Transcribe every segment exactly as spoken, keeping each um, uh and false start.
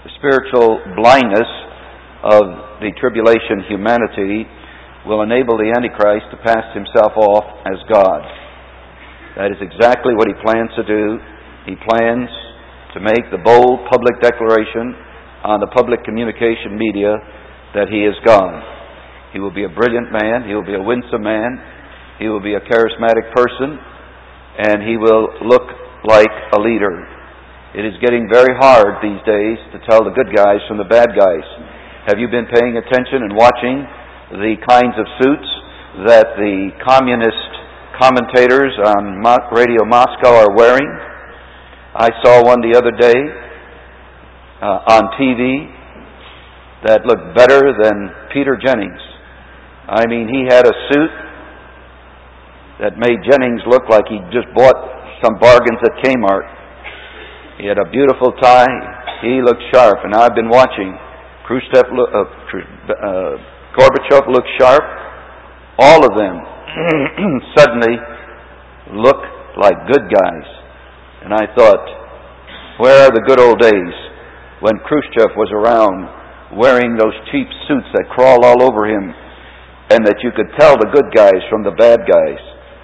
The spiritual blindness of the tribulation humanity will enable the Antichrist to pass himself off as God. That is exactly what he plans to do. He plans to make the bold public declaration on the public communication media that he is God. He will be a brilliant man. He will be a winsome man. He will be a charismatic person. And he will look like a leader. It is getting very hard these days to tell the good guys from the bad guys. Have you been paying attention and watching the kinds of suits that the communist commentators on Radio Moscow are wearing? I saw one the other day uh, on T V that looked better than Peter Jennings. I mean, he had a suit that made Jennings look like he just bought some bargains at Kmart. He had a beautiful tie. He looked sharp, and I've been watching. Khrushchev, uh, uh, Gorbachev looked sharp. All of them suddenly look like good guys. And I thought, where are the good old days when Khrushchev was around wearing those cheap suits that crawl all over him and that you could tell the good guys from the bad guys?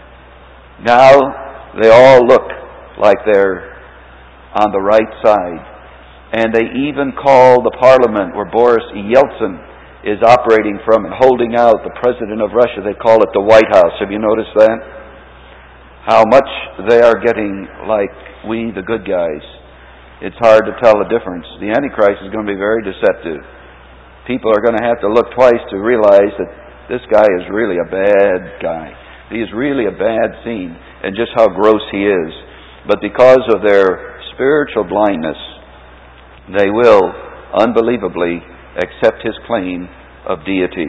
Now they all look like they're on the right side. And they even call the parliament where Boris Yeltsin is operating from and holding out the president of Russia, they call it the White House. Have you noticed that? How much they are getting like we, the good guys. It's hard to tell the difference. The Antichrist is going to be very deceptive. People are going to have to look twice to realize that this guy is really a bad guy. He is really a bad scene, and just how gross he is. But because of their spiritual blindness, they will unbelievably accept his claim of deity.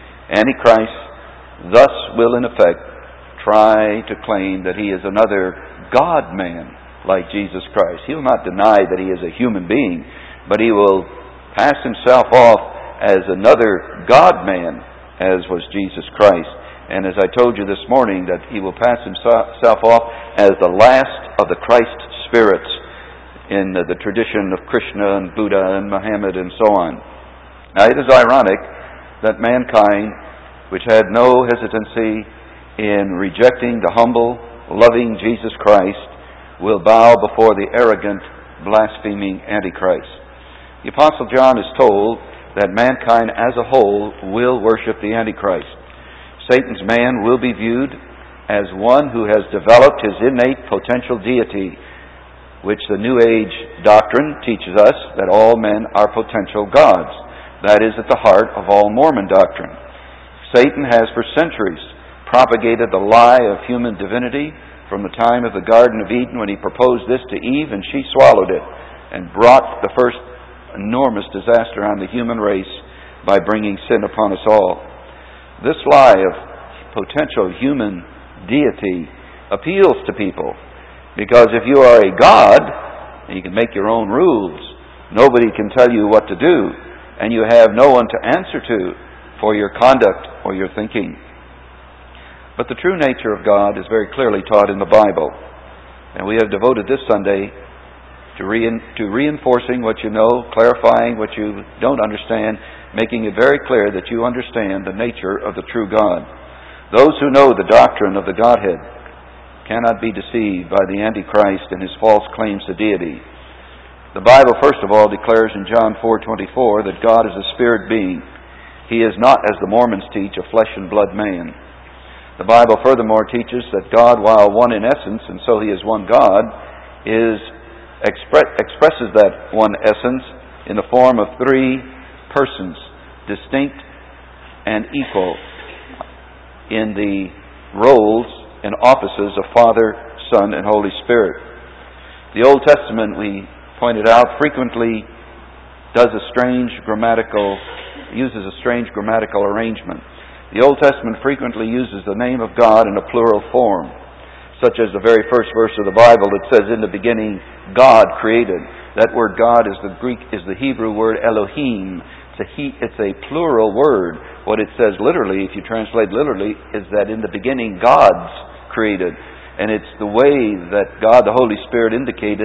Antichrist thus will in effect try to claim that he is another God-man like Jesus Christ. He will not deny that he is a human being, but he will pass himself off as another God-man, as was Jesus Christ. And as I told you this morning, that he will pass himself off as the last of the Christ spirits in the tradition of Krishna and Buddha and Muhammad and so on. Now, it is ironic that mankind, which had no hesitancy in rejecting the humble, loving Jesus Christ, will bow before the arrogant, blaspheming Antichrist. The Apostle John is told that mankind as a whole will worship the Antichrist. Satan's man will be viewed as one who has developed his innate potential deity, which the New Age doctrine teaches us that all men are potential gods. That is at the heart of all Mormon doctrine. Satan has for centuries propagated the lie of human divinity from the time of the Garden of Eden, when he proposed this to Eve and she swallowed it and brought the first enormous disaster on the human race by bringing sin upon us all. This lie of potential human deity appeals to people, because if you are a god, you can make your own rules. Nobody can tell you what to do, and you have no one to answer to for your conduct or your thinking. But the true nature of God is very clearly taught in the Bible, and we have devoted this Sunday to, rein, to reinforcing what you know, clarifying what you don't understand, making it very clear that you understand the nature of the true God. Those who know the doctrine of the Godhead cannot be deceived by the Antichrist and his false claims to deity. The Bible, first of all, declares in John four twenty-four that God is a spirit being. He is not, as the Mormons teach, a flesh and blood man. The Bible furthermore teaches that God, while one in essence, and so he is one God, is expre- expresses that one essence in the form of three persons, distinct and equal in the roles and offices of Father, Son, and Holy Spirit. The Old Testament, we pointed out, frequently does a strange grammatical, uses a strange grammatical arrangement. The Old Testament frequently uses the name of God in a plural form, such as the very first verse of the Bible that says, "In the beginning, God created." That word "God" is the Greek, is the Hebrew word Elohim. It's a, he, it's a plural word. What it says literally, if you translate literally, is that in the beginning, gods created. And it's the way that God, the Holy Spirit, indicated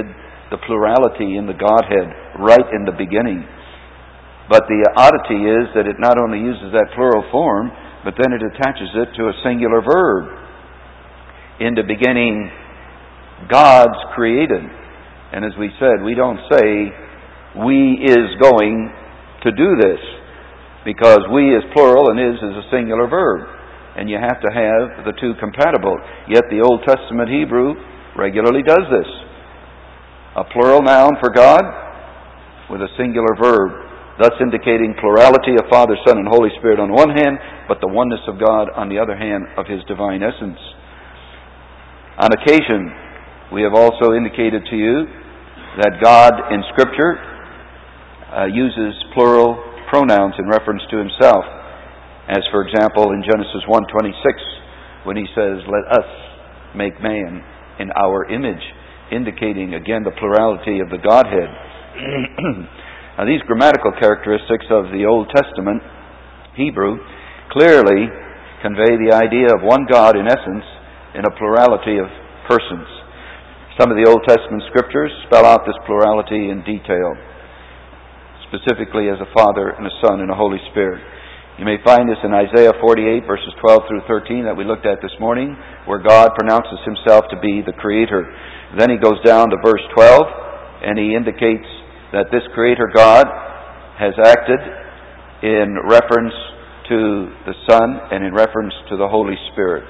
the plurality in the Godhead right in the beginning. But the oddity is that it not only uses that plural form, but then it attaches it to a singular verb. In the beginning, God's created. And as we said, we don't say, we is going to do this, because we is plural and is is a singular verb. And you have to have the two compatible. Yet the Old Testament Hebrew regularly does this. A plural noun for God with a singular verb, thus indicating plurality of Father, Son, and Holy Spirit on one hand, but the oneness of God on the other hand of His divine essence. On occasion, we have also indicated to you that God in Scripture uh, uses plural pronouns in reference to Himself, as for example in Genesis one twenty-six, when He says, "Let us make man in our image," indicating again the plurality of the Godhead. Now, these grammatical characteristics of the Old Testament Hebrew clearly convey the idea of one God in essence in a plurality of persons. Some of the Old Testament scriptures spell out this plurality in detail, specifically as a Father and a Son and a Holy Spirit. You may find this in Isaiah forty-eight, verses twelve through thirteen that we looked at this morning, where God pronounces Himself to be the Creator. Then He goes down to verse twelve, and He indicates that this Creator God has acted in reference to the Son and in reference to the Holy Spirit.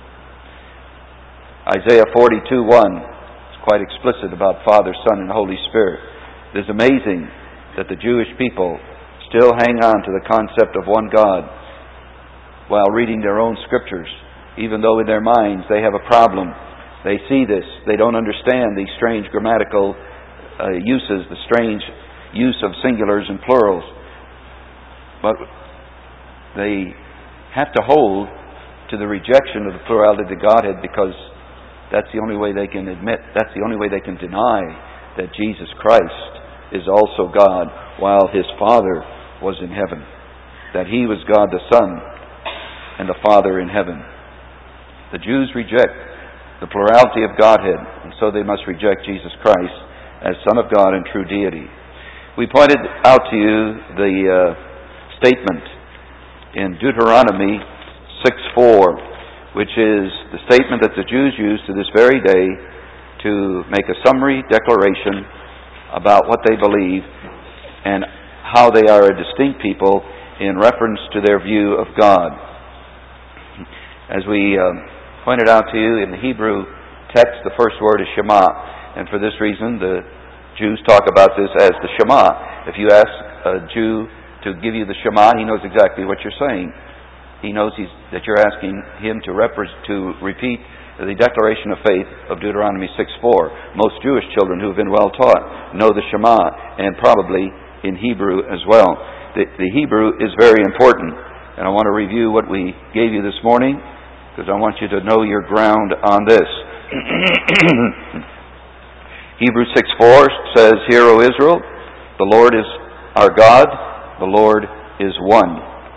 Isaiah forty-two one is quite explicit about Father, Son, and Holy Spirit. It is amazing that the Jewish people still hang on to the concept of one God while reading their own scriptures, even though in their minds they have a problem. They see this. They don't understand these strange grammatical uh, uses, the strange use of singulars and plurals. But they have to hold to the rejection of the plurality of the Godhead, because that's the only way they can admit, that's the only way they can deny that Jesus Christ is also God, while His Father was in heaven. That He was God the Son and the Father in heaven. The Jews reject the plurality of Godhead, and so they must reject Jesus Christ as Son of God and true deity. We pointed out to you the uh, statement in Deuteronomy six four, which is the statement that the Jews use to this very day to make a summary declaration about what they believe and how they are a distinct people in reference to their view of God. As we uh, pointed out to you, in the Hebrew text, the first word is Shema, and for this reason the Jews talk about this as the Shema. If you ask a Jew to give you the Shema, he knows exactly what you're saying. He knows he's, that you're asking him to, repre- to repeat the declaration of faith of Deuteronomy six four. Most Jewish children who have been well taught know the Shema, and probably in Hebrew as well. The, the Hebrew is very important, and I want to review what we gave you this morning, because I want you to know your ground on this. Hebrews six four says, "Hear, O Israel, the Lord is our God, the Lord is one."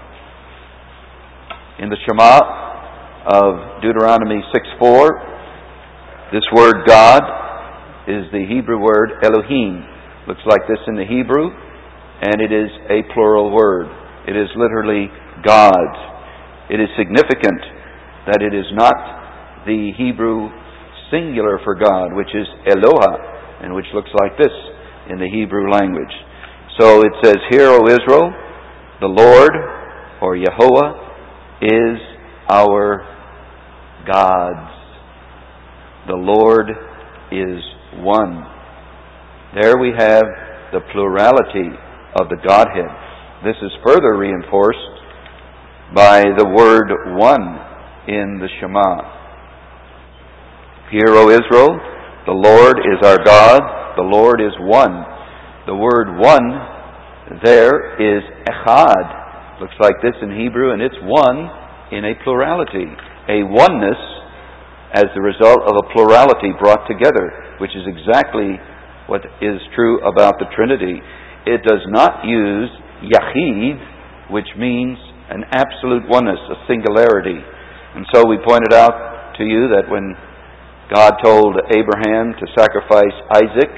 In the Shema of Deuteronomy six four, this word God is the Hebrew word Elohim. Looks like this in the Hebrew, and it is a plural word. It is literally God's. It is significant that it is not the Hebrew singular for God, which is Eloha, and which looks like this in the Hebrew language. So it says, "Hear, O Israel, the Lord," or Yehovah, "is our God. The Lord is one." There we have the plurality of the Godhead. This is further reinforced by the word one in the Shema. "Hear, O Israel, the Lord is our God, the Lord is one." The word one there is echad. Looks like this in Hebrew, and it's one in a plurality. A oneness as the result of a plurality brought together, which is exactly what is true about the Trinity. It does not use yachid, which means an absolute oneness, a singularity. And so we pointed out to you that when God told Abraham to sacrifice Isaac,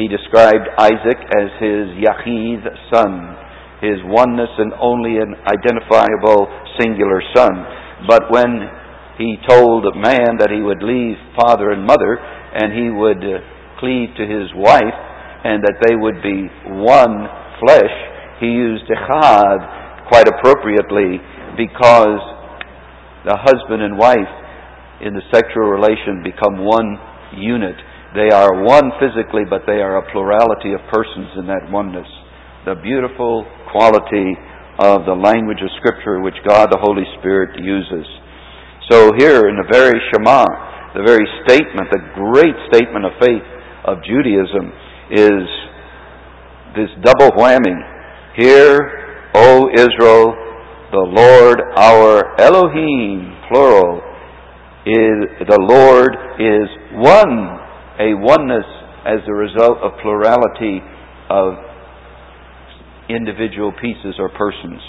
He described Isaac as his Yachid son, his oneness and only an identifiable singular son. But when he told man that he would leave father and mother and he would uh, cleave to his wife and that they would be one flesh, he used echad quite appropriately, because the husband and wife in the sexual relation become one unit. They are one physically, but they are a plurality of persons in that oneness. The beautiful quality of the language of Scripture which God the Holy Spirit uses. So here in the very Shema, the very statement, the great statement of faith of Judaism is this double whammy. Hear, O Israel, the Lord our Elohim, plural, is the Lord is one, a oneness as a result of plurality of individual pieces or persons.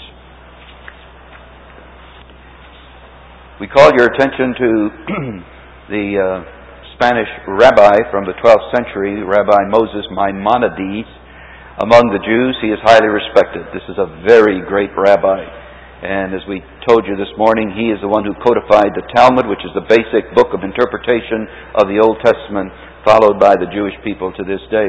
We call your attention to the uh, Spanish rabbi from the twelfth century, Rabbi Moses Maimonides. Among the Jews, he is highly respected. This is a very great rabbi. And as we told you this morning, he is the one who codified the Talmud, which is the basic book of interpretation of the Old Testament, followed by the Jewish people to this day.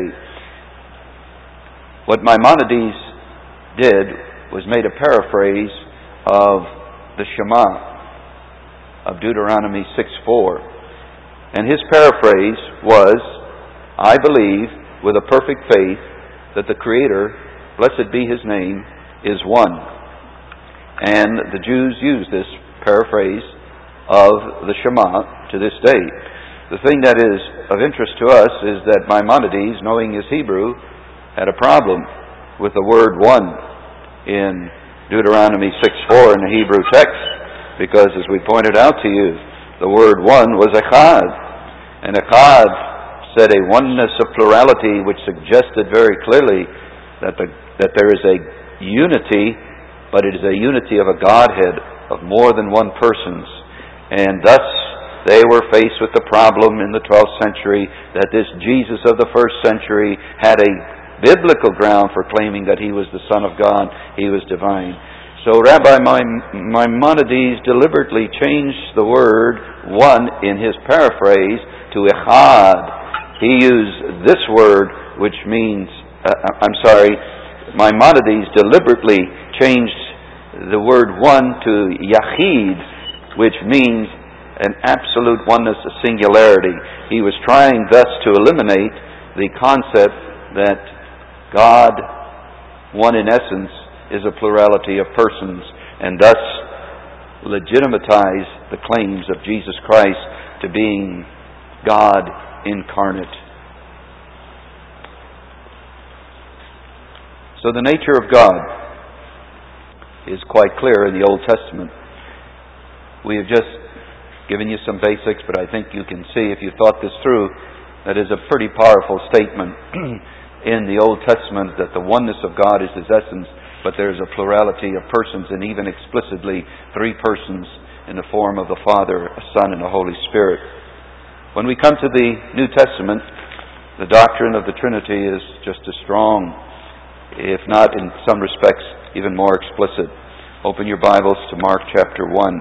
What Maimonides did was made a paraphrase of the Shema of Deuteronomy six four. And his paraphrase was, I believe with a perfect faith that the Creator, blessed be His name, is one. And the Jews use this paraphrase of the Shema to this day. The thing that is of interest to us is that Maimonides, knowing his Hebrew, had a problem with the word one in Deuteronomy six four in the Hebrew text, because as we pointed out to you, the word one was echad. And echad said a oneness of plurality, which suggested very clearly that the, that there is a unity, but it is a unity of a Godhead of more than one persons. And thus they were faced with the problem in the twelfth century that this Jesus of the first century had a biblical ground for claiming that he was the Son of God, he was divine. So Rabbi Maimonides deliberately changed the word one in his paraphrase to echad. He used this word, which means, uh, I'm sorry, Maimonides deliberately changed the word one to yachid, which means an absolute oneness, a singularity. He was trying thus to eliminate the concept that God, one in essence, is a plurality of persons, and thus legitimatize the claims of Jesus Christ to being God incarnate. So the nature of God is quite clear in the Old Testament. We have just given you some basics, but I think you can see, if you thought this through, that is a pretty powerful statement in the Old Testament that the oneness of God is His essence, but there is a plurality of persons, and even explicitly three persons in the form of the Father, a Son, and a Holy Spirit. When we come to the New Testament, the doctrine of the Trinity is just as strong, if not in some respects even more explicit. Open your Bibles to Mark chapter one.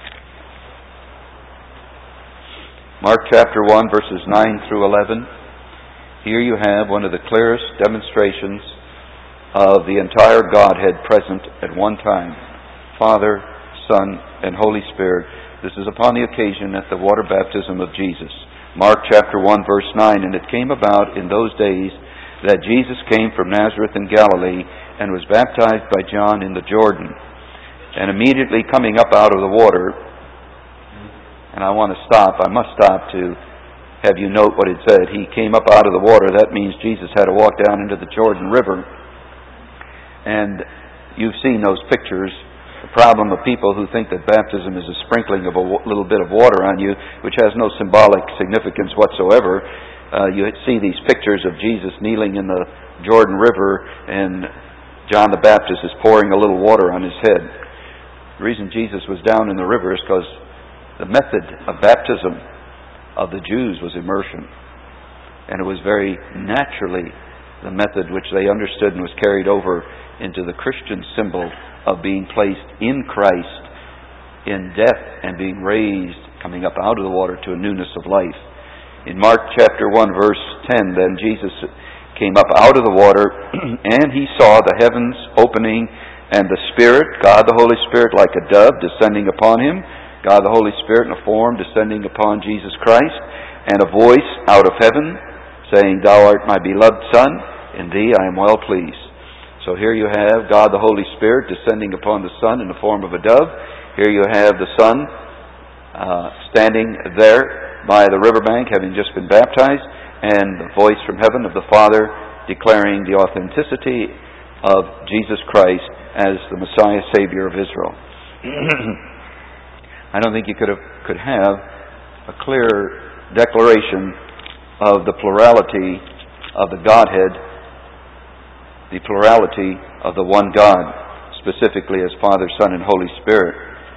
Mark chapter one, verses nine through eleven. Here you have one of the clearest demonstrations of the entire Godhead present at one time, Father, Son, and Holy Spirit. This is upon the occasion at the water baptism of Jesus. Mark chapter one, verse nine, and it came about in those days that Jesus came from Nazareth in Galilee and was baptized by John in the Jordan. And immediately coming up out of the water, and I want to stop, I must stop to have you note what it said. He came up out of the water. That means Jesus had to walk down into the Jordan River. And you've seen those pictures. The problem of people who think that baptism is a sprinkling of a little bit of water on you, which has no symbolic significance whatsoever. Uh, you see these pictures of Jesus kneeling in the Jordan River, and John the Baptist is pouring a little water on his head. The reason Jesus was down in the river is because the method of baptism of the Jews was immersion. And it was very naturally the method which they understood and was carried over into the Christian symbol of being placed in Christ in death and being raised, coming up out of the water to a newness of life. In Mark chapter one, verse ten, then Jesus came up out of the water, and he saw the heavens opening, and the Spirit, God the Holy Spirit, like a dove descending upon him, God the Holy Spirit in a form descending upon Jesus Christ, and a voice out of heaven saying, Thou art my beloved Son, in thee I am well pleased. So here you have God the Holy Spirit descending upon the Son in the form of a dove. Here you have the Son uh, standing there by the riverbank, having just been baptized, and the voice from heaven of the Father declaring the authenticity of Jesus Christ as the Messiah, Savior of Israel. I don't think you could have, could have a clear declaration of the plurality of the Godhead, the plurality of the one God, specifically as Father, Son, and Holy Spirit.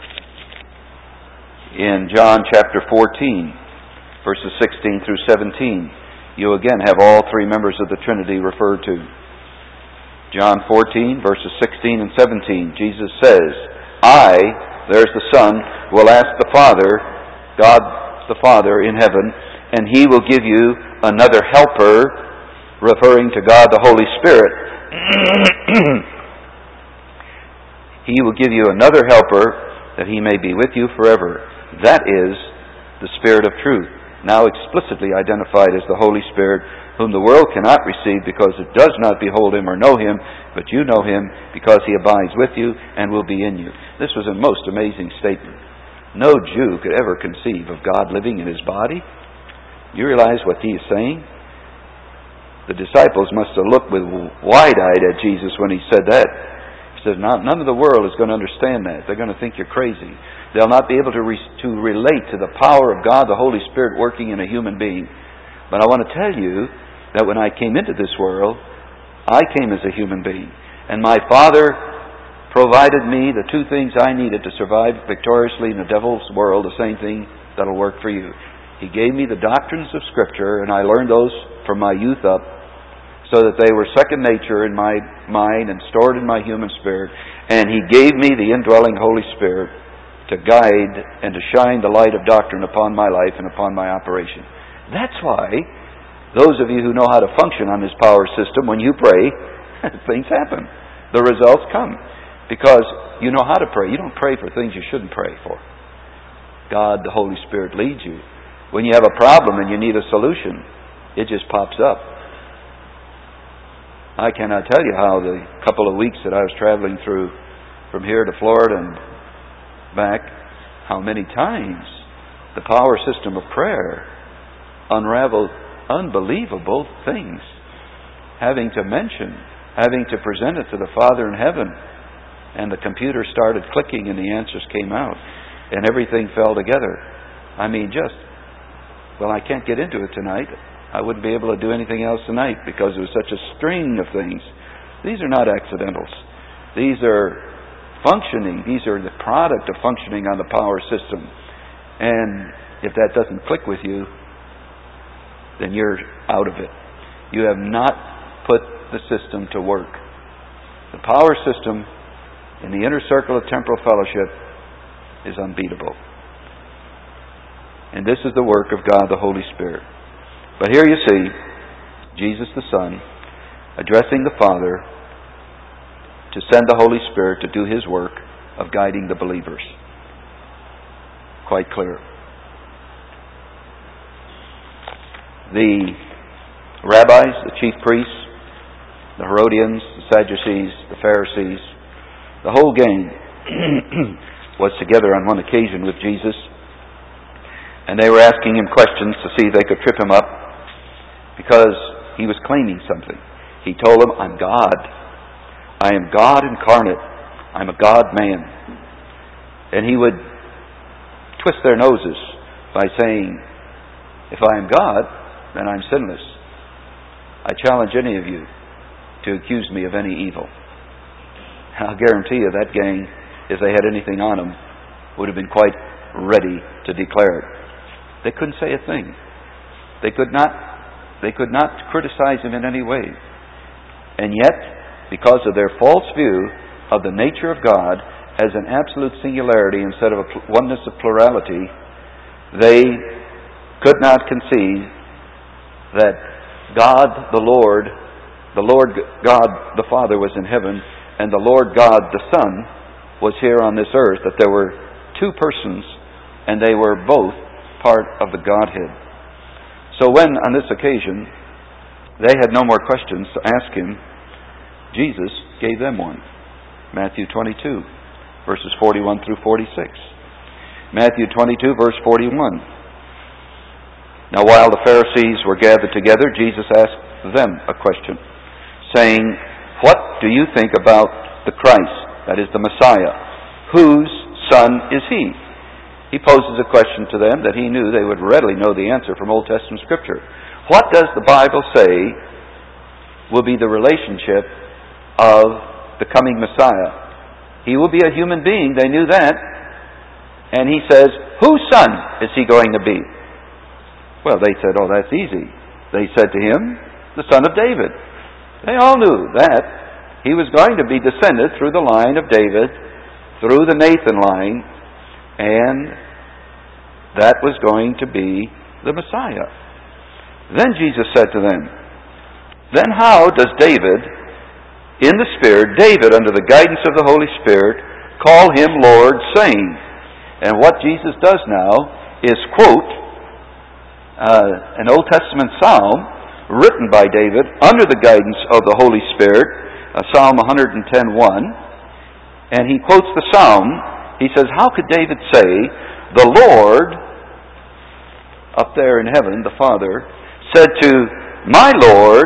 In John chapter fourteen, verses sixteen through seventeen, you again have all three members of the Trinity referred to. John fourteen, verses sixteen and seventeen, Jesus says, I, there's the Son, will ask the Father, God the Father in heaven, and He will give you another helper, referring to God the Holy Spirit. He will give you another helper that He may be with you forever. That is the Spirit of truth, now explicitly identified as the Holy Spirit, whom the world cannot receive because it does not behold Him or know Him, but you know Him because He abides with you and will be in you. This was a most amazing statement. No Jew could ever conceive of God living in His body. You realize what He is saying? The disciples must have looked with wide-eyed at Jesus when He said that. He says, none of the world is going to understand that. They're going to think you're crazy. They'll not be able to, re- to relate to the power of God, the Holy Spirit, working in a human being. But I want to tell you that when I came into this world, I came as a human being. And my Father provided me the two things I needed to survive victoriously in the devil's world, the same thing that'll work for you. He gave me the doctrines of Scripture, and I learned those from my youth up, so that they were second nature in my mind and stored in my human spirit. And He gave me the indwelling Holy Spirit to guide and to shine the light of doctrine upon my life and upon my operation. That's why those of you who know how to function on this power system, when you pray, things happen. The results come. Because you know how to pray. You don't pray for things you shouldn't pray for. God, the Holy Spirit, leads you. When you have a problem and you need a solution, it just pops up. I cannot tell you how the couple of weeks that I was traveling through from here to Florida and back, how many times the power system of prayer unraveled unbelievable things, having to mention, having to present it to the Father in heaven, and the computer started clicking and the answers came out, and everything fell together. I mean, just, well, I can't get into it tonight. I wouldn't be able to do anything else tonight because it was such a string of things. These are not accidentals. These are functioning. These are the product of functioning on the power system. And if that doesn't click with you, then you're out of it. You have not put the system to work. The power system in the inner circle of temporal fellowship is unbeatable. And this is the work of God the Holy Spirit. But here you see Jesus the Son addressing the Father to send the Holy Spirit to do His work of guiding the believers. Quite clear. The rabbis, the chief priests, the Herodians, the Sadducees, the Pharisees, the whole gang was together on one occasion with Jesus, and they were asking Him questions to see if they could trip Him up, because He was claiming something. He told them, I'm God. I am God incarnate. I'm a God-man. And He would twist their noses by saying, if I am God, then I'm sinless. I challenge any of you to accuse me of any evil. I'll guarantee you that gang, if they had anything on them, would have been quite ready to declare it. They couldn't say a thing. They could not They could not criticize him in any way. And yet, because of their false view of the nature of God as an absolute singularity instead of a oneness of plurality, they could not conceive that God the Lord, the Lord God the Father was in heaven, and the Lord God the Son was here on this earth, that there were two persons, and they were both part of the Godhead. So when, on this occasion, they had no more questions to ask him, Jesus gave them one. Matthew twenty-two, verses forty-one through forty-six. Matthew twenty-two, verse forty-one. Now while the Pharisees were gathered together, Jesus asked them a question, saying, "What do you think about the Christ, that is the Messiah? Whose son is he?" He poses a question to them that he knew they would readily know the answer from Old Testament Scripture. What does the Bible say will be the relationship of the coming Messiah? He will be a human being, they knew that. And he says, whose son is he going to be? Well, they said, oh, that's easy. They said to him, the son of David. They all knew that he was going to be descended through the line of David, through the Nathan line, and that was going to be the Messiah. Then Jesus said to them, then how does David, in the Spirit, David under the guidance of the Holy Spirit, call him Lord, saying? And what Jesus does now is quote uh, an Old Testament psalm written by David under the guidance of the Holy Spirit, uh, Psalm one ten one, and he quotes the psalm. He says, how could David say, the Lord, up there in heaven, the Father, said to my Lord,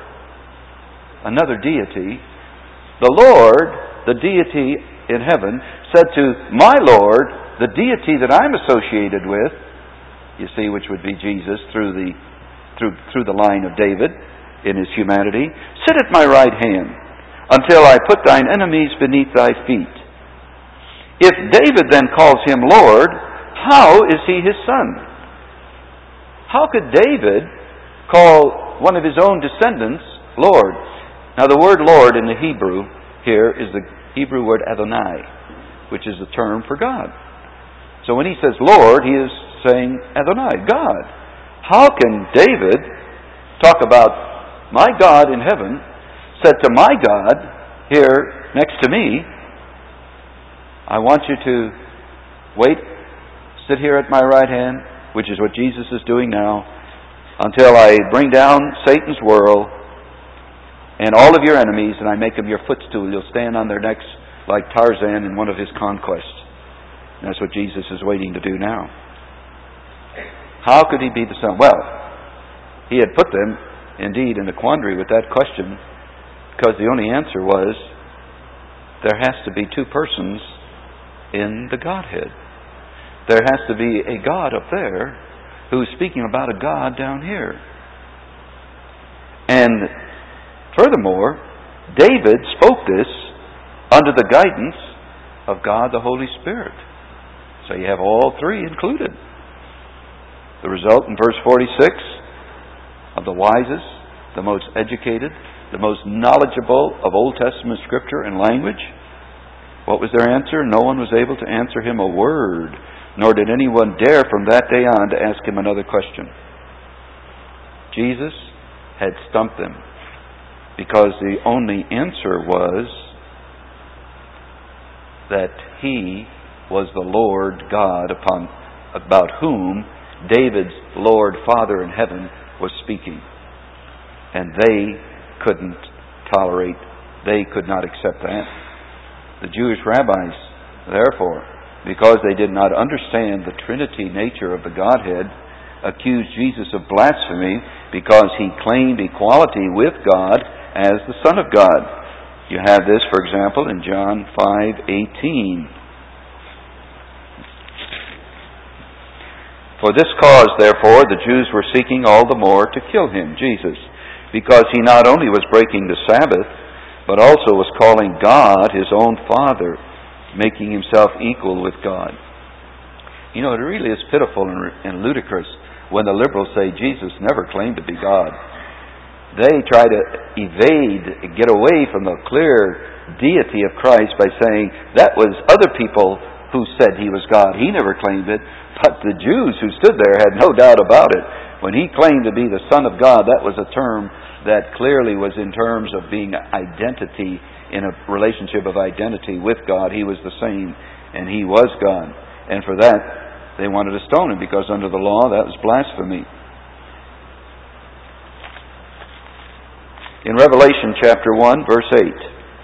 another deity, the Lord, the deity in heaven, said to my Lord, the deity that I'm associated with, you see, which would be Jesus through the through through the line of David in his humanity, sit at my right hand until I put thine enemies beneath thy feet. If David then calls him Lord, how is he his son? How could David call one of his own descendants Lord? Now the word Lord in the Hebrew here is the Hebrew word Adonai, which is the term for God. So when he says Lord, he is saying Adonai, God. How can David talk about my God in heaven said to my God here next to me, I want you to wait, sit here at my right hand, which is what Jesus is doing now, until I bring down Satan's world and all of your enemies, and I make them your footstool. You'll stand on their necks like Tarzan in one of his conquests. And that's what Jesus is waiting to do now. How could he be the Son? Well, he had put them, indeed, in a quandary with that question, because the only answer was, there has to be two persons in the Godhead. There has to be a God up there who's speaking about a God down here. And furthermore, David spoke this under the guidance of God the Holy Spirit. So you have all three included. The result in verse forty-six of the wisest, the most educated, the most knowledgeable of Old Testament Scripture and language. What was their answer? No one was able to answer him a word, nor did anyone dare from that day on to ask him another question. Jesus had stumped them, because the only answer was that he was the Lord God upon about whom David's Lord Father in heaven was speaking. And they couldn't tolerate, they could not accept that. The Jewish rabbis, therefore, because they did not understand the Trinity nature of the Godhead, accused Jesus of blasphemy because he claimed equality with God as the Son of God. You have this, for example, in John five eighteen. For this cause, therefore, the Jews were seeking all the more to kill him, Jesus, because he not only was breaking the Sabbath, but also was calling God his own Father, making himself equal with God. You know, it really is pitiful and ludicrous when the liberals say Jesus never claimed to be God. They try to evade, get away from the clear deity of Christ by saying that was other people who said He was God. He never claimed it, but the Jews who stood there had no doubt about it. When He claimed to be the Son of God, that was a term that clearly was in terms of being identity, in a relationship of identity with God. He was the same, and He was God. And for that, they wanted to stone Him, because under the law, that was blasphemy. In Revelation chapter one, verse eight,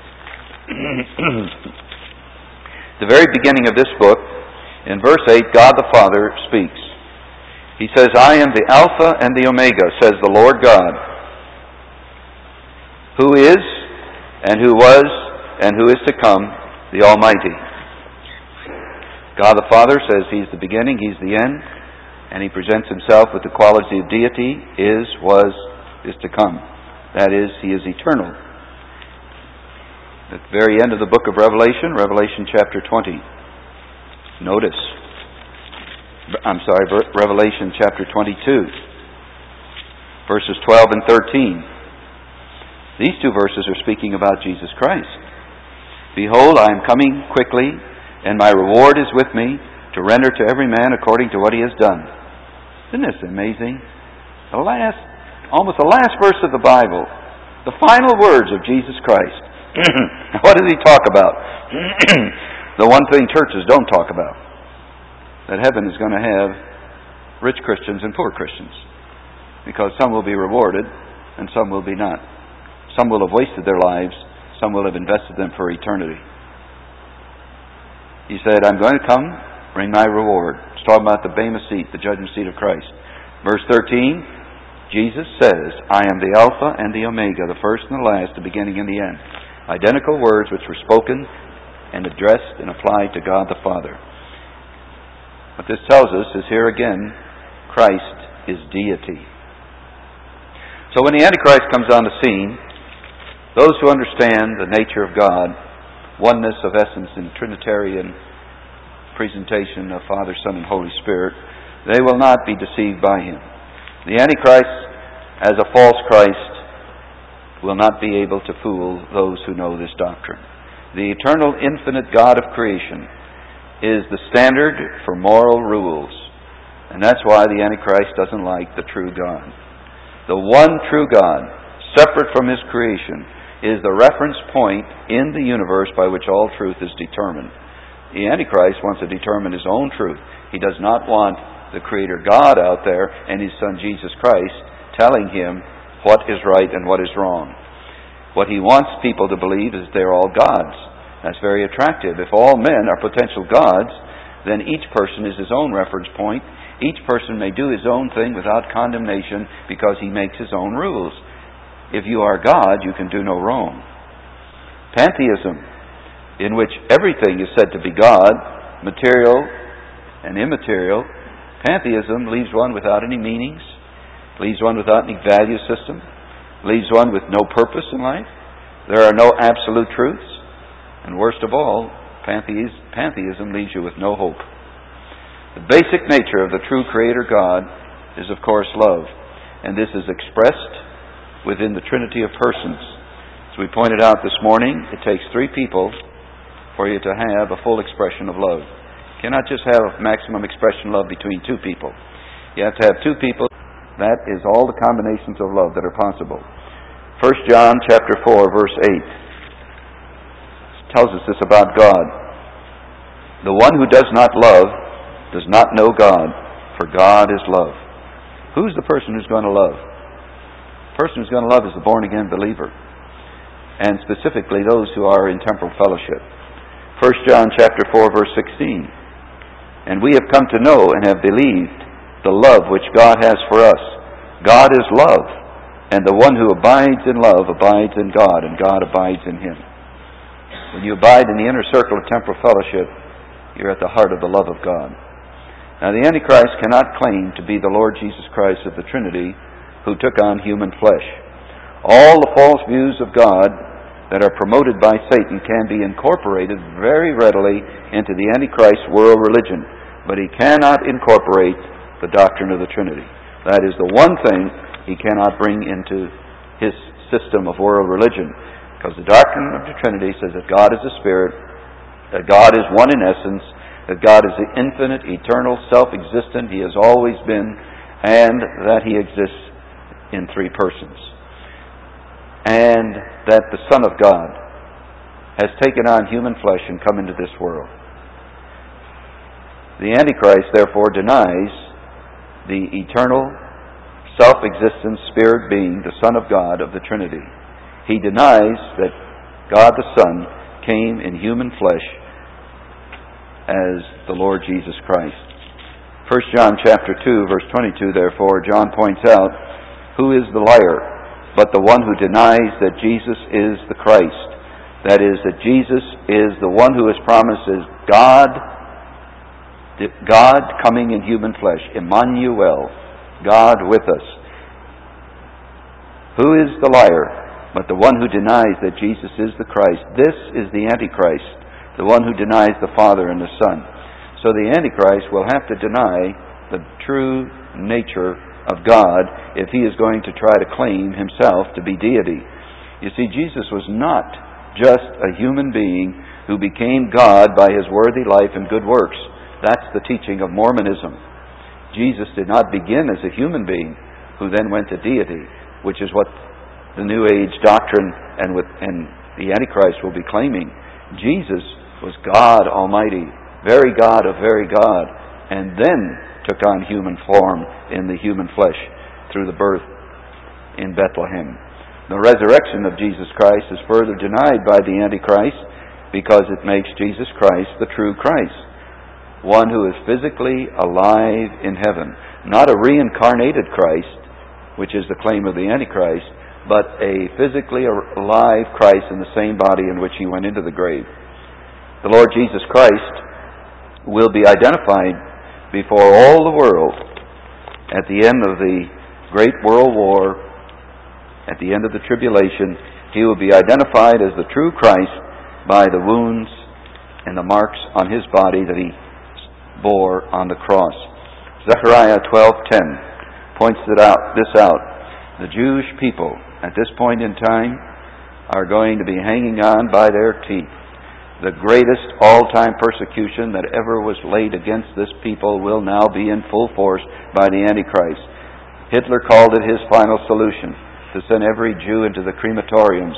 the very beginning of this book, in verse eight, God the Father speaks. He says, I am the Alpha and the Omega, says the Lord God, who is, and who was, and who is to come, the Almighty. God the Father says He's the beginning, He's the end, and He presents Himself with the quality of deity, is, was, is to come. That is, He is eternal. At the very end of the book of Revelation, Revelation chapter twenty. Notice, I'm sorry, Revelation chapter twenty-two, verses twelve and thirteen. These two verses are speaking about Jesus Christ. Behold, I am coming quickly, and my reward is with me, to render to every man according to what he has done. Isn't this amazing? The last, almost the last verse of the Bible, the final words of Jesus Christ. What does He talk about? The one thing churches don't talk about. That heaven is going to have rich Christians and poor Christians. Because some will be rewarded and some will be not. Some will have wasted their lives. Some will have invested them for eternity. He said, I'm going to come, bring my reward. It's talking about the Bema seat, the judgment seat of Christ. Verse thirteen, Jesus says, I am the Alpha and the Omega, the first and the last, the beginning and the end. Identical words which were spoken and addressed and applied to God the Father. What this tells us is here again, Christ is deity. So when the Antichrist comes on the scene, those who understand the nature of God, oneness of essence and Trinitarian presentation of Father, Son, and Holy Spirit, they will not be deceived by him. The Antichrist, as a false Christ, will not be able to fool those who know this doctrine. The eternal, infinite God of creation is the standard for moral rules. And that's why the Antichrist doesn't like the true God. The one true God, separate from His creation, is the reference point in the universe by which all truth is determined. The Antichrist wants to determine his own truth. He does not want the Creator God out there and His Son Jesus Christ telling him what is right and what is wrong. What he wants people to believe is they're all gods. That's very attractive. If all men are potential gods, then each person is his own reference point. Each person may do his own thing without condemnation because he makes his own rules. If you are God, you can do no wrong. Pantheism, in which everything is said to be God, material and immaterial, pantheism leaves one without any meanings, leaves one without any value system, leaves one with no purpose in life. There are no absolute truths. And worst of all, pantheism leaves you with no hope. The basic nature of the true Creator God is, of course, love. And this is expressed within the Trinity of persons. As we pointed out this morning, it takes three people for you to have a full expression of love. You cannot just have a maximum expression of love between two people. You have to have two people. That is all the combinations of love that are possible. First John chapter four, verse eight tells us this about God. The one who does not love does not know God, for God is love. Who's the person who's going to love? The person who's going to love is the born-again believer, and specifically those who are in temporal fellowship. First John chapter four, verse sixteen. And we have come to know and have believed the love which God has for us. God is love, and the one who abides in love abides in God, and God abides in him. When you abide in the inner circle of temporal fellowship, you're at the heart of the love of God. Now, the Antichrist cannot claim to be the Lord Jesus Christ of the Trinity who took on human flesh. All the false views of God that are promoted by Satan can be incorporated very readily into the Antichrist world religion, but he cannot incorporate the doctrine of the Trinity. That is the one thing he cannot bring into his system of world religion. Because the doctrine of the Trinity says that God is a spirit, that God is one in essence, that God is the infinite, eternal, self-existent, he has always been, and that he exists in three persons. And that the Son of God has taken on human flesh and come into this world. The Antichrist, therefore, denies the eternal, self-existent spirit being, the Son of God of the Trinity. He denies that God the Son came in human flesh as the Lord Jesus Christ. First John chapter two, verse twenty-two, therefore, John points out, who is the liar but the one who denies that Jesus is the Christ? That is, that Jesus is the one who is promised as God, God coming in human flesh, Emmanuel, God with us. Who is the liar but the one who denies that Jesus is the Christ? This is the Antichrist, the one who denies the Father and the Son. So the Antichrist will have to deny the true nature of God if he is going to try to claim himself to be deity. You see, Jesus was not just a human being who became God by his worthy life and good works. That's the teaching of Mormonism. Jesus did not begin as a human being who then went to deity, which is what the New Age doctrine and, with, and the Antichrist will be claiming. Jesus was God Almighty, very God of very God, and then took on human form in the human flesh through the birth in Bethlehem. The resurrection of Jesus Christ is further denied by the Antichrist because it makes Jesus Christ the true Christ, one who is physically alive in heaven. Not a reincarnated Christ, which is the claim of the Antichrist, but a physically alive Christ in the same body in which he went into the grave. The Lord Jesus Christ will be identified before all the world at the end of the Great World War, at the end of the tribulation. He will be identified as the true Christ by the wounds and the marks on his body that he bore on the cross. Zechariah twelve ten points it out, this out. The Jewish people at this point in time are going to be hanging on by their teeth. The greatest all-time persecution that ever was laid against this people will now be in full force by the Antichrist. Hitler called it his final solution, to send every Jew into the crematoriums.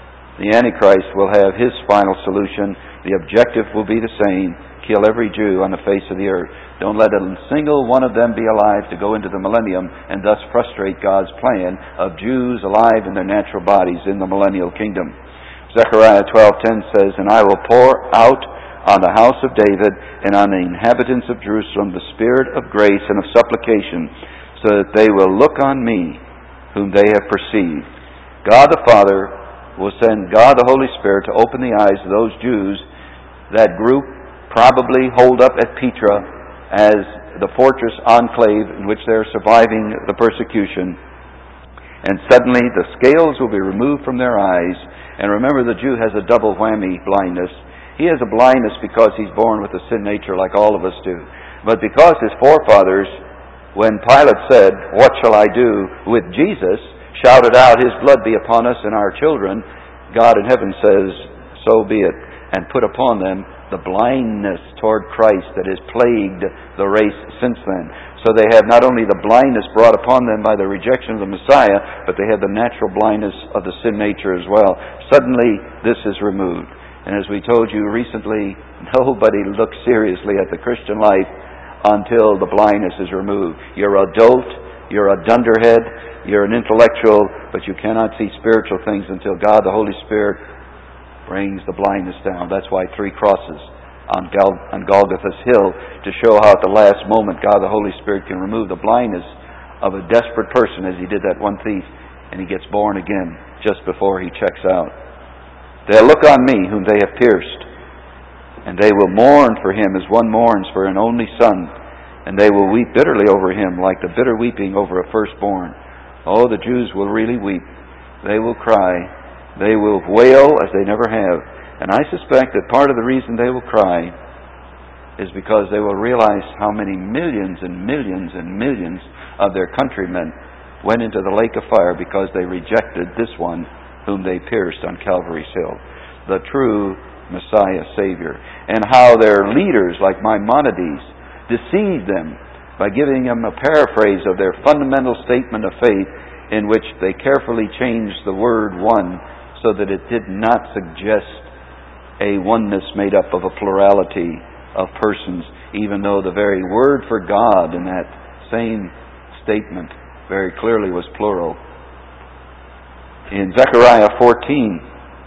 The Antichrist will have his final solution. The objective will be the same: kill every Jew on the face of the earth. Don't let a single one of them be alive to go into the millennium and thus frustrate God's plan of Jews alive in their natural bodies in the millennial kingdom. Zechariah twelve ten says, "And I will pour out on the house of David and on the inhabitants of Jerusalem the spirit of grace and of supplication, so that they will look on me, whom they have perceived." God the Father will send God the Holy Spirit to open the eyes of those Jews, that group probably holed up at Petra as the fortress enclave in which they're surviving the persecution. And suddenly the scales will be removed from their eyes. And remember, the Jew has a double whammy blindness. He has a blindness because he's born with a sin nature like all of us do. But because his forefathers, when Pilate said, "What shall I do with Jesus?" shouted out, "His blood be upon us and our children," God in heaven says, "So be it," and put upon them the blindness toward Christ that has plagued the race since then. So they have not only the blindness brought upon them by the rejection of the Messiah, but they have the natural blindness of the sin nature as well. Suddenly, this is removed. And as we told you recently, nobody looks seriously at the Christian life until the blindness is removed. You're an adult, you're a dunderhead, you're an intellectual, but you cannot see spiritual things until God the Holy Spirit brings the blindness down. That's why three crosses on, Gal- on Golgotha's hill, to show how at the last moment God the Holy Spirit can remove the blindness of a desperate person, as he did that one thief, and he gets born again just before he checks out. "They'll look on me whom they have pierced, and they will mourn for him as one mourns for an only son, and they will weep bitterly over him like the bitter weeping over a firstborn." Oh, the Jews will really weep. They will cry. They will wail as they never have. And I suspect that part of the reason they will cry is because they will realize how many millions and millions and millions of their countrymen went into the lake of fire because they rejected this one whom they pierced on Calvary's hill, the true Messiah Savior, and how their leaders like Maimonides deceived them by giving them a paraphrase of their fundamental statement of faith, in which they carefully changed the word one so that it did not suggest a oneness made up of a plurality of persons, even though the very word for God in that same statement very clearly was plural. In Zechariah fourteen,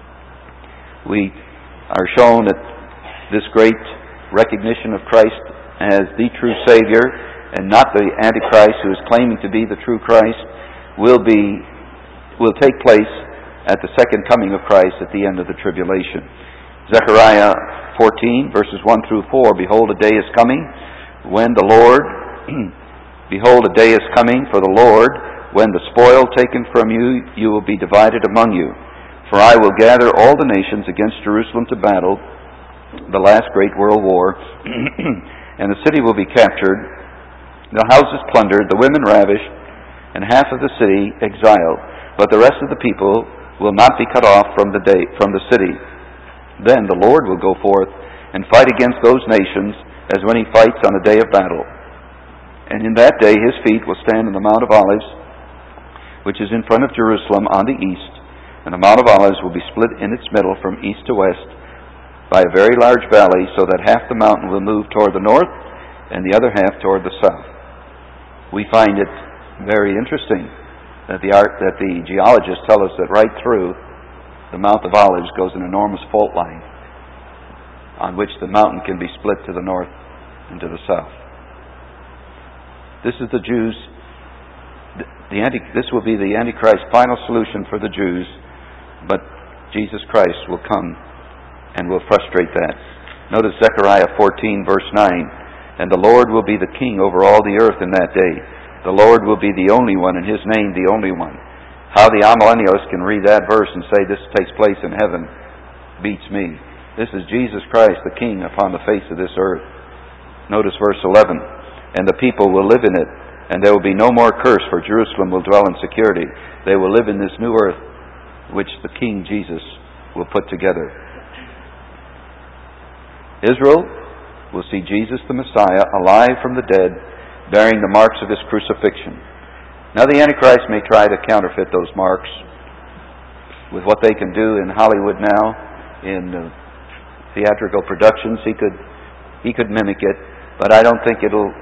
we are shown that this great recognition of Christ as the true Savior and not the Antichrist who is claiming to be the true Christ will be will take place at the second coming of Christ at the end of the tribulation. Zechariah fourteen, verses one through four, Behold, a day is coming when the Lord, Behold, a day is coming for the Lord, when the spoil taken from you, you will be divided among you. For I will gather all the nations against Jerusalem to battle, the last great world war, and the city will be captured, the houses plundered, the women ravished, and half of the city exiled. But the rest of the people will not be cut off from the day from the city. Then the Lord will go forth and fight against those nations as when he fights on a day of battle. And in that day his feet will stand on the Mount of Olives, which is in front of Jerusalem on the east. And the Mount of Olives will be split in its middle from east to west by a very large valley, so that half the mountain will move toward the north and the other half toward the south. We find it very interesting that the art that the geologists tell us that right through the Mount of Olives goes an enormous fault line on which the mountain can be split to the north and to the south. This is the Jews. The anti, this will be the Antichrist's final solution for the Jews, but Jesus Christ will come and will frustrate that. Notice Zechariah fourteen, verse nine. And the Lord will be the king over all the earth in that day. The Lord will be the only one, and his name the only one. How the amillennialists can read that verse and say this takes place in heaven beats me. This is Jesus Christ, the king upon the face of this earth. Notice verse eleven. And the people will live in it, and there will be no more curse, for Jerusalem will dwell in security. They will live in this new earth which the King Jesus will put together. Israel will see Jesus the Messiah alive from the dead, bearing the marks of his crucifixion. Now the Antichrist may try to counterfeit those marks with what they can do in Hollywood now, in uh, theatrical productions. He could he could mimic it, but I don't think it'll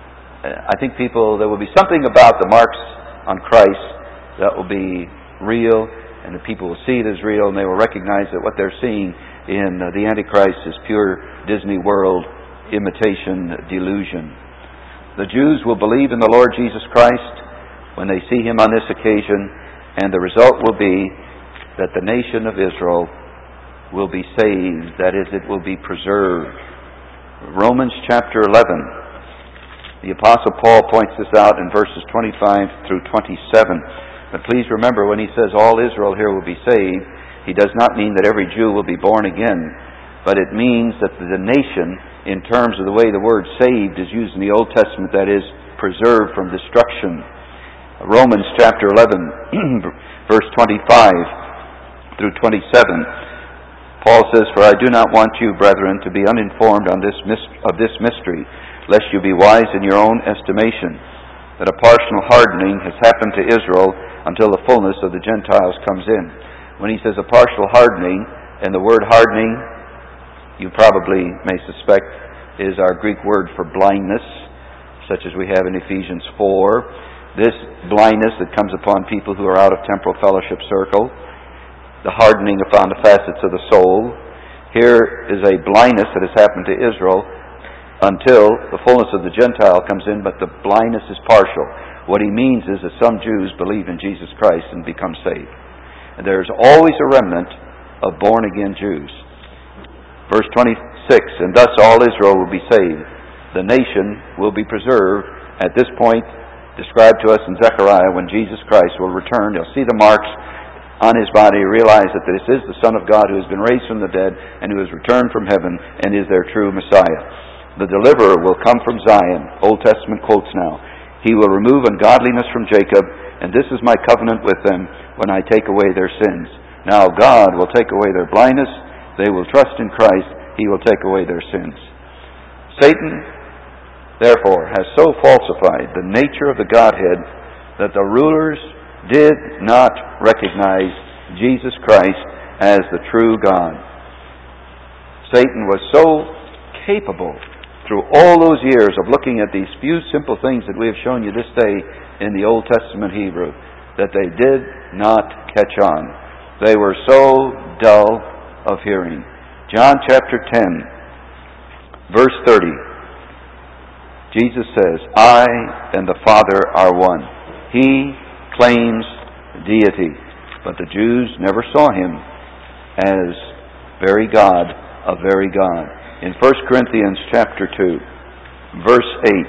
I think people, there will be something about the marks on Christ that will be real, and the people will see it as real, and they will recognize that what they're seeing in uh, the Antichrist is pure Disney World imitation delusion. The Jews will believe in the Lord Jesus Christ when they see him on this occasion, and the result will be that the nation of Israel will be saved, that is, it will be preserved. Romans chapter eleven. The Apostle Paul points this out in verses twenty-five through twenty-seven. But please remember, when he says all Israel here will be saved, he does not mean that every Jew will be born again, but it means that the nation, in terms of the way the word saved is used in the Old Testament, that is, preserved from destruction. Romans chapter eleven, verse twenty-five through twenty-seven. Paul says, For I do not want you, brethren, to be uninformed on this of this mystery, lest you be wise in your own estimation, that a partial hardening has happened to Israel until the fullness of the Gentiles comes in. When he says a partial hardening, and the word hardening, you probably may suspect, is our Greek word for blindness, such as we have in Ephesians four. This blindness that comes upon people who are out of temporal fellowship circle, the hardening upon the facets of the soul. Here is a blindness that has happened to Israel until the fullness of the Gentile comes in, but the blindness is partial. What he means is that some Jews believe in Jesus Christ and become saved. And there's always a remnant of born-again Jews. Verse twenty-six, And thus all Israel will be saved. The nation will be preserved. At this point, described to us in Zechariah, when Jesus Christ will return, you'll see the marks on his body, realize that this is the Son of God who has been raised from the dead and who has returned from heaven and is their true Messiah. The deliverer will come from Zion. Old Testament quotes now. He will remove ungodliness from Jacob, and this is my covenant with them when I take away their sins. Now God will take away their blindness. They will trust in Christ. He will take away their sins. Satan, therefore, has so falsified the nature of the Godhead that the rulers did not recognize Jesus Christ as the true God. Satan was so capable through all those years of looking at these few simple things that we have shown you this day in the Old Testament Hebrew, that they did not catch on. They were so dull of hearing. John chapter ten, verse thirty. Jesus says, I and the Father are one. He claims deity, but the Jews never saw him as very God of very God. In First Corinthians chapter two, verse eight,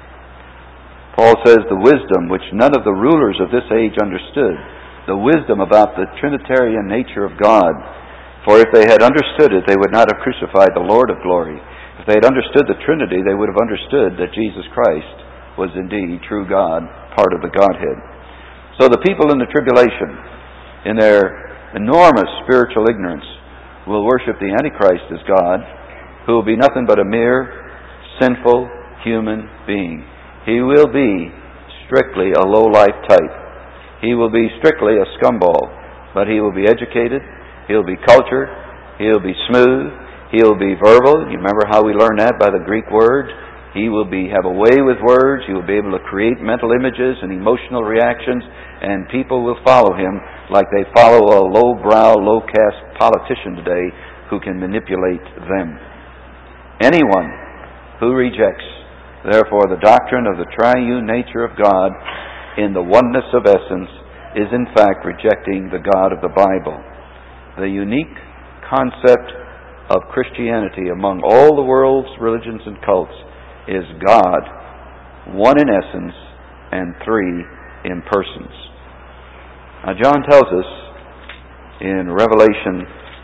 Paul says, the wisdom which none of the rulers of this age understood, the wisdom about the Trinitarian nature of God. For if they had understood it, they would not have crucified the Lord of glory. If they had understood the Trinity, they would have understood that Jesus Christ was indeed true God, part of the Godhead. So the people in the tribulation, in their enormous spiritual ignorance, will worship the Antichrist as God, who will be nothing but a mere sinful human being. He will be strictly a low-life type. He will be strictly a scumball, but he will be educated, he'll be cultured, he'll be smooth, he'll be verbal. You remember how we learned that by the Greek word? He will be have a way with words, he will be able to create mental images and emotional reactions, and people will follow him like they follow a low-brow, low-caste politician today who can manipulate them. Anyone who rejects, therefore, the doctrine of the triune nature of God in the oneness of essence is in fact rejecting the God of the Bible. The unique concept of Christianity among all the world's religions and cults is God, one in essence and three in persons. Now John tells us in Revelation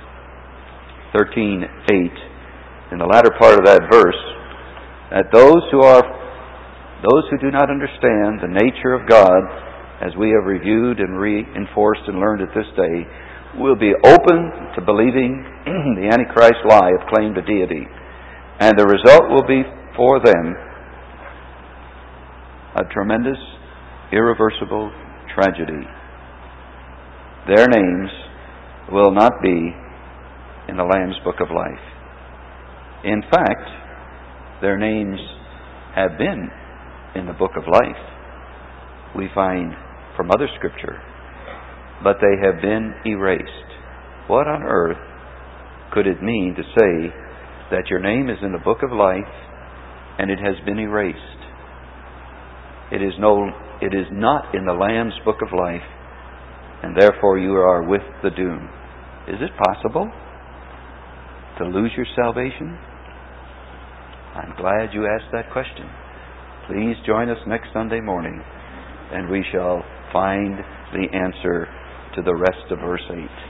thirteen eight, in the latter part of that verse, that those who are those who do not understand the nature of God, as we have reviewed and reinforced and learned it this day, will be open to believing the Antichrist lie of claim to deity. And the result will be for them a tremendous, irreversible tragedy. Their names will not be in the Lamb's Book of Life. In fact, their names have been in the Book of Life, we find from other Scripture, but they have been erased. What on earth could it mean to say that your name is in the Book of Life and it has been erased? It is no, it is not in the Lamb's Book of Life, and therefore you are with the doom. Is it possible to lose your salvation? I'm glad you asked that question. Please join us next Sunday morning, and we shall find the answer to the rest of verse eight.